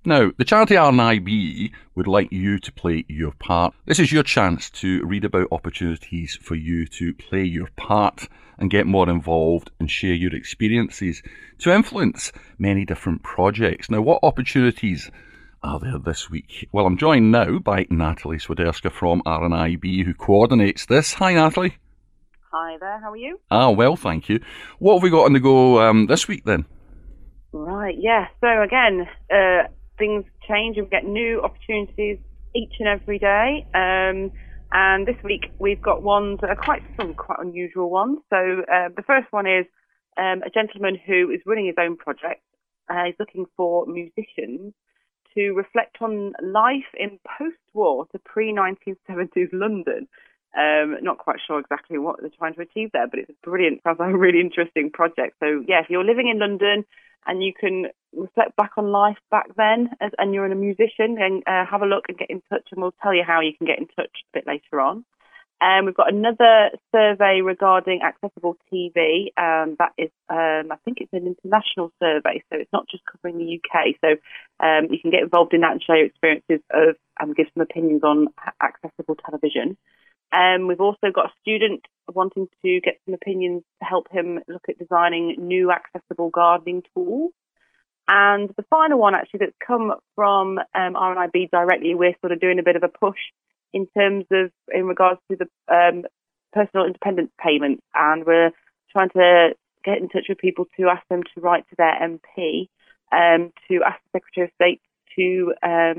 Now, the charity RNIB would like you to play your part. This is your chance to read about opportunities for you to play your part and get more involved and share your experiences to influence many different projects. Now, what opportunities are there this week? Well, I'm joined now by Natalie Swiderska from RNIB, who coordinates this. Hi, Natalie. Hi there, how are you? Well, thank you. What have we got on the go this week then? Right, yeah. So again, things change and we get new opportunities each and every day. And this week we've got ones that are quite unusual ones. So the first one is a gentleman who is running his own project. He's looking for musicians to reflect on life in post-war to pre-1970s London. Not quite sure exactly what they're trying to achieve there, but it's brilliant. Sounds like a really interesting project. So yeah, if you're living in London and you can reflect back on life back then and you're a musician, then have a look and get in touch, and we'll tell you how you can get in touch a bit later on. We've got another survey regarding accessible TV. That is, I think it's an international survey, so it's not just covering the UK. So you can get involved in that and share your experiences of and give some opinions on accessible television. We've also got a student wanting to get some opinions to help him look at designing new accessible gardening tools. And the final one, actually, that's come from RNIB directly, we're sort of doing a bit of a push in regards to the personal independence payments. And we're trying to get in touch with people to ask them to write to their MP, to ask the Secretary of State to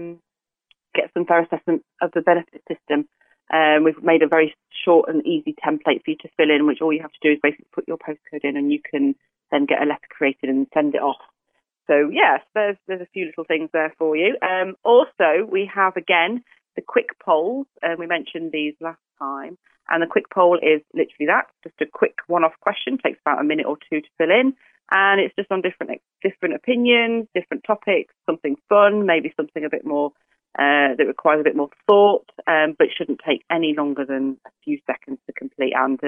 get some fair assessment of the benefit system. We've made a very short and easy template for you to fill in, which all you have to do is basically put your postcode in and you can then get a letter created and send it off. So yes, there's a few little things there for you. Also, we have again the quick polls. We mentioned these last time, and the quick poll is literally that, just a quick one-off question, takes about a minute or two to fill in, and it's just on different opinions, different topics, something fun, maybe something a bit more that requires a bit more thought, but shouldn't take any longer than a few seconds to complete. And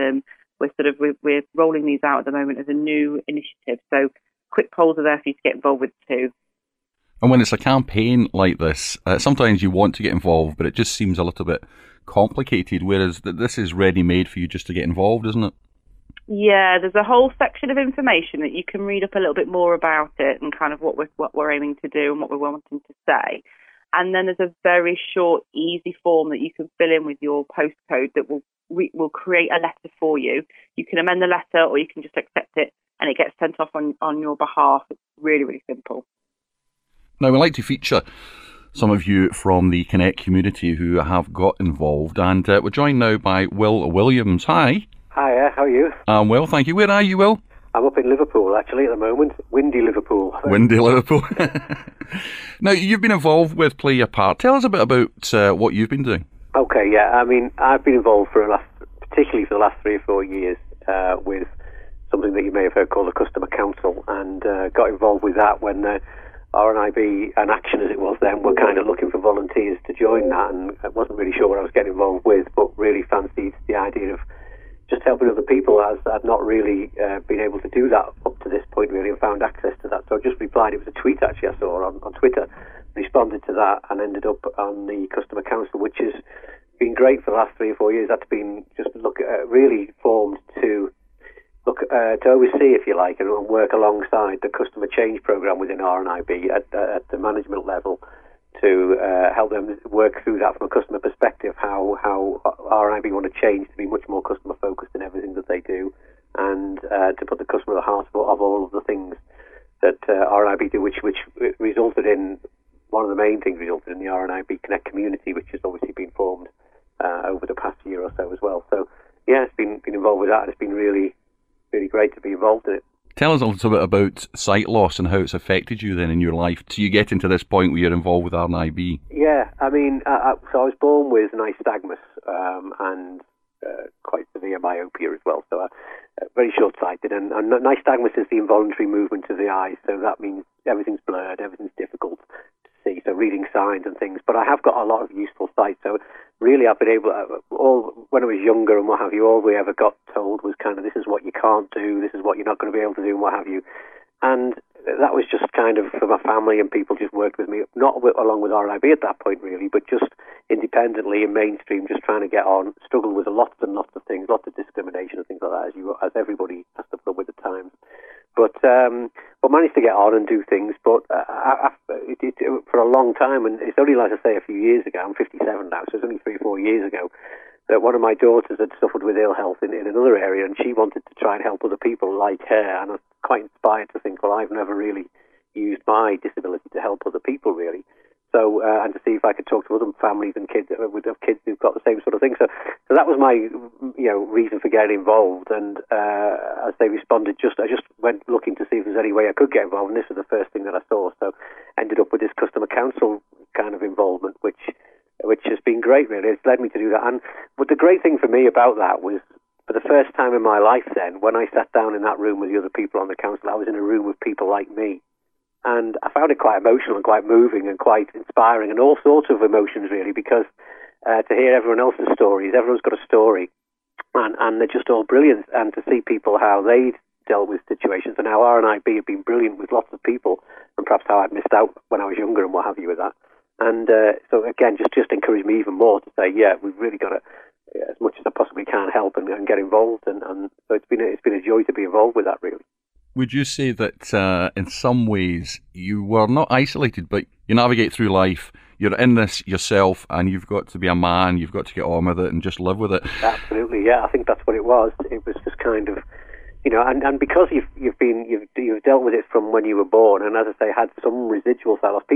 we're rolling these out at the moment as a new initiative. So quick polls are there for you to get involved with too. And when it's a campaign like this, sometimes you want to get involved, but it just seems a little bit complicated, whereas this is ready-made for you just to get involved, isn't it? Yeah, there's a whole section of information that you can read up a little bit more about it and kind of what we're aiming to do and what we're wanting to say. And then there's a very short, easy form that you can fill in with your postcode that will create a letter for you. You can amend the letter or you can just accept it and it gets sent off on your behalf. It's really, really simple. Now, we like to feature some of you from the Connect community who have got involved, and we're joined now by Will Williams. Hi. Hiya, how are you? I'm well, thank you. Where are you, Will? I'm up in Liverpool, actually, at the moment. Windy Liverpool. Windy Liverpool. Now, you've been involved with Play Your Part. Tell us a bit about what you've been doing. Okay, yeah. I mean, I've been involved particularly for the last 3 or 4 years with something that you may have heard called the Customer Council, and got involved with that when RNIB and Action, as it was then, were kind of looking for volunteers to join that, and I wasn't really sure what I was getting involved with, but really fancied the idea of just helping other people, as I'd not really been able to do that up to this point, really, and found access to that. So I just replied. It was a tweet, actually, I saw on Twitter, responded to that, and ended up on the Customer Council, which has been great for the last 3 or 4 years. That's been just really formed to oversee, if you like, and work alongside the Customer Change Programme within RNIB at the management level, to help them work through that from a customer perspective, how RNIB want to change to be much more customer focused in everything that they do, and to put the customer at the heart of all of the things that RNIB do, which resulted in, one of the main things resulted in the RNIB Connect community, which has obviously been formed over the past year or so as well. So yeah, it's been involved with that, and it's been really, really great to be involved in it. Tell us a little bit about sight loss and how it's affected you then in your life till you get into this point where you're involved with RNIB. Yeah, I mean, so I was born with nystagmus and quite severe myopia as well, so very short-sighted. And nystagmus is the involuntary movement of the eyes, so that means everything's blurred, everything's difficult to see, so reading signs and things. But I have got a lot of useful sight, so really I've been able when I was younger and what have you, all we ever got told was kind of, this is what you can't do, this is what you're not going to be able to do, and what have you. And that was just kind of for my family, and people just worked with me, not along with RNIB at that point really, but just independently in mainstream, just trying to get on. Struggled with lots and lots of things, lots of discrimination and things like that, as everybody has to put up with at times. But managed to get on and do things. But for a long time, and it's only, like I say, a few years ago. I'm 57 now, so it's only 3 or 4 years ago that one of my daughters had suffered with ill health in another area, and she wanted to try and help other people like her. And I was quite inspired to think, well, I've never really used my disability to help other people, really. So, and to see if I could talk to other families and kids with kids who've got the same sort of thing. So that was my, reason for getting involved. And as they responded, I just went looking to see if there's any way I could get involved. And this was the first thing that I saw. So, ended up with this customer council kind of involvement, which has been great, really. It's led me to do that. And but the great thing for me about that was, for the first time in my life, then, when I sat down in that room with the other people on the council, I was in a room with people like me. And I found it quite emotional and quite moving and quite inspiring, and all sorts of emotions, really, because to hear everyone else's stories, everyone's got a story, and they're just all brilliant. And to see people, how they dealt with situations, and how RNIB have been brilliant with lots of people, and perhaps how I'd missed out when I was younger and what have you with that. And so, again, just encouraged me even more to say, yeah, we've really got to, as much as I possibly can, help and get involved. And so it's been a joy to be involved with that, really. Would you say that in some ways you were not isolated, but you navigate through life, you're in this yourself, and you've got to be a man, you've got to get on with it and just live with it? Absolutely, yeah. I think that's what it was. It was just kind of, and because you've dealt with it from when you were born, and as I say, had some residual sight loss.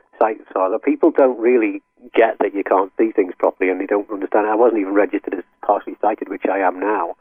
People don't really get that you can't see things properly, and they don't understand. I wasn't even registered as partially sighted, which I am now.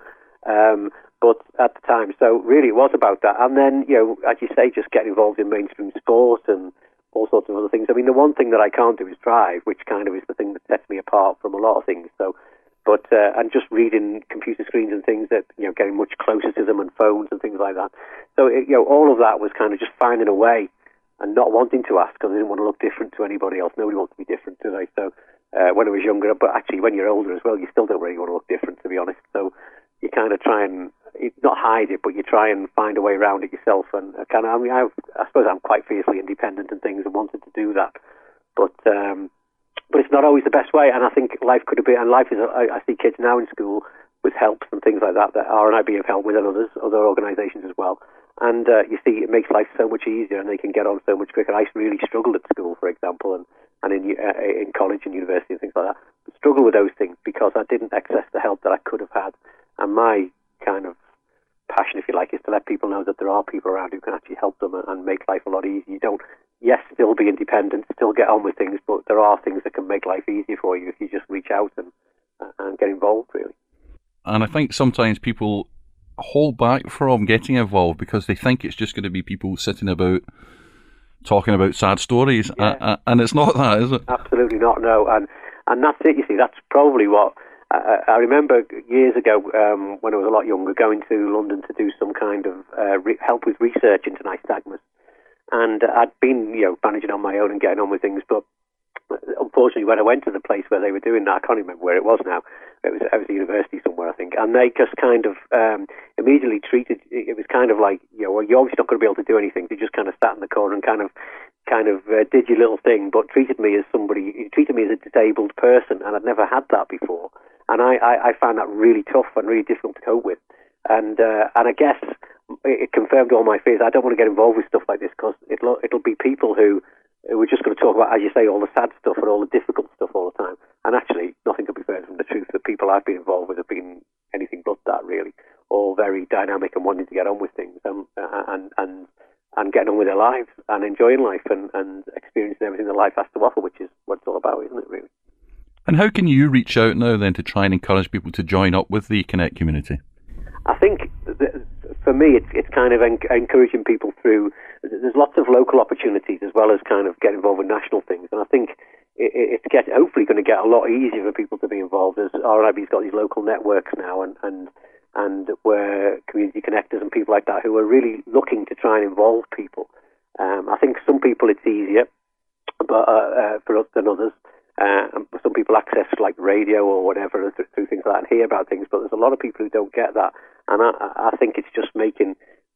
But at the time, so really it was about that. And then, as you say, just getting involved in mainstream sport and all sorts of other things. I mean, the one thing that I can't do is drive, which kind of is the thing that sets me apart from a lot of things. So, and just reading computer screens and things that, getting much closer to them, and phones and things like that. So, all of that was kind of just finding a way and not wanting to ask, because I didn't want to look different to anybody else. Nobody wants to be different, do they? So, when I was younger, but actually when you're older as well, you still don't really want to look different, to be honest. So, you kind of try and not hide it, but you try and find a way around it yourself. And I suppose I'm quite fiercely independent and things, and wanted to do that. But it's not always the best way. And I think life could have been, and life is, I see kids now in school with helps and things like that RNIB have helped with, and other organisations as well. And you see, it makes life so much easier, and they can get on so much quicker. I really struggled at school, for example, and in college and university and things like that. Struggle with those things because I didn't access the help that I could have had. And my kind of passion, if you like, is to let people know that there are people around who can actually help them and make life a lot easier. You don't, still be independent, still get on with things, but there are things that can make life easier for you if you just reach out and get involved, really. And I think sometimes people hold back from getting involved because they think it's just going to be people sitting about talking about sad stories, and it's not that, is it? Absolutely not, no. And that's it, you see, that's probably what... I remember years ago, when I was a lot younger, going to London to do some kind of help with research into nystagmus. And I'd been, managing on my own and getting on with things, but unfortunately, when I went to the place where they were doing that, I can't remember where it was now. It was a university somewhere, I think, and they just kind of immediately treated. It was kind of like, well, you're obviously not going to be able to do anything. They just kind of sat in the corner and kind of did your little thing, but treated me as a disabled person, and I'd never had that before. And I found that really tough and really difficult to cope with. And I guess it confirmed all my fears. I don't want to get involved with stuff like this because it'll be people who are just going to talk about, as you say, all the sad stuff and all the difficult stuff all the time. And actually, nothing could be further from the truth. The people I've been involved with have been anything but that, really. All very dynamic and wanting to get on with things and getting on with their lives and enjoying life and experiencing everything that life has to offer, which is what it's all about, isn't it, really? And how can you reach out now then to try and encourage people to join up with the Connect community? I think for me it's kind of encouraging people through, there's lots of local opportunities as well as kind of get involved with national things, and I think it's hopefully going to get a lot easier for people to be involved, as RNIB's got these local networks now and where community connectors and people like that who are really looking to try and involve people. I think some people it's easier but for us than others. Some people access like radio or whatever through things like that and hear about things, but there's a lot of people who don't get that, and I think it's just making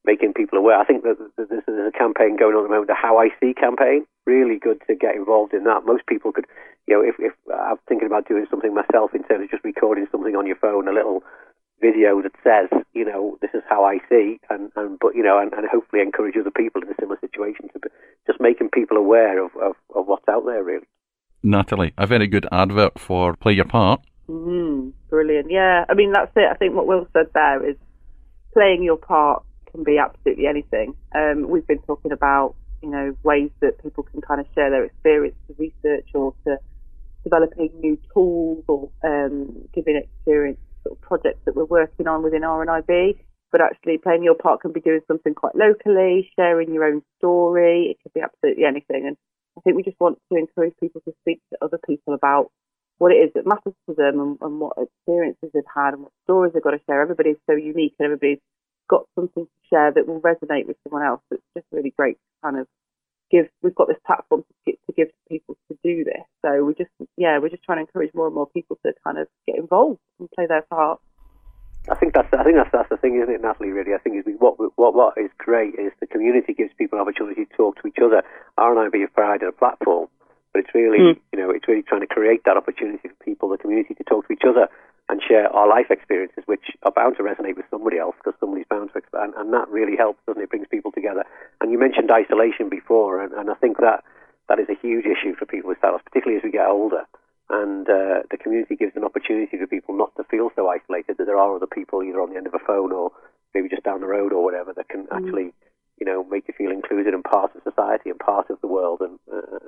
making people aware. I think that there's a campaign going on at the moment, the How I See campaign. Really good to get involved in that. Most people could, if I'm thinking about doing something myself in terms of just recording something on your phone, a little video that says, this is how I see, and hopefully encourage other people in a similar situation to just making people aware of what's out there, really. Natalie, a very good advert for Play Your Part. Brilliant. Yeah, I mean, that's it. I think what Will said there is playing your part can be absolutely anything. We've been talking about, ways that people can kind of share their experience to research or to developing new tools or giving experience sort of projects that we're working on within RNIB. But actually playing your part can be doing something quite locally, sharing your own story. It could be absolutely anything. And I think we just want to encourage people to speak to other people about what it is that matters to them and what experiences they've had and what stories they've got to share. Everybody's so unique and everybody's got something to share that will resonate with someone else. It's just really great to kind of we've got this platform to give to people to do this. So we're just trying to encourage more and more people to kind of get involved and play their part. I think that's the thing, isn't it, Natalie? Really, I think what is great is the community gives people an opportunity to talk to each other. RNIB have provided a platform, but it's really it's really trying to create that opportunity for people, the community, to talk to each other and share our life experiences, which are bound to resonate with somebody else because somebody's bound to expand, and that really helps, doesn't it? It brings people together. And you mentioned isolation before, and I think that is a huge issue for people with startups, particularly as we get older. And the community gives an opportunity for people not to feel so isolated, that there are other people either on the end of a phone or maybe just down the road or whatever that can actually, make you feel included and part of society and part of the world and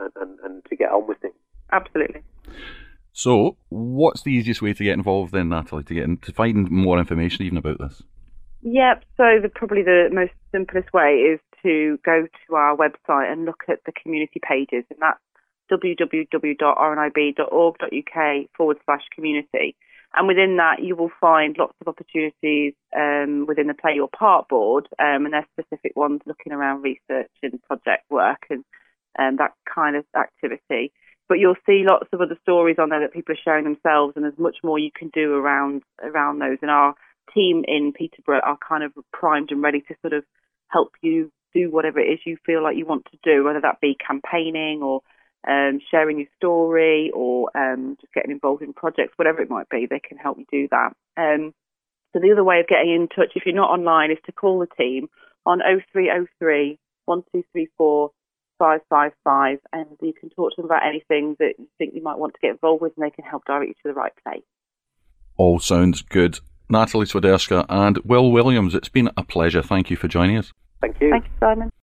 to get on with things. Absolutely. So, what's the easiest way to get involved then, Natalie, to find more information even about this? Yep, so probably the most simplest way is to go to our website and look at the community pages, and that's www.rnib.org.uk/community. And within that, you will find lots of opportunities within the Play Your Part board, and there's specific ones looking around research and project work and that kind of activity. But you'll see lots of other stories on there that people are sharing themselves, and there's much more you can do around those. And our team in Peterborough are kind of primed and ready to sort of help you do whatever it is you feel like you want to do, whether that be campaigning or sharing your story or just getting involved in projects, whatever it might be. They can help you do that. So the other way of getting in touch, if you're not online, is to call the team on 0303 1234 555, and you can talk to them about anything that you think you might want to get involved with, and they can help direct you to the right place. All sounds good. Natalie Swiderska and Will Williams, it's been a pleasure. Thank you for joining us. Thank you. Thank you, Simon.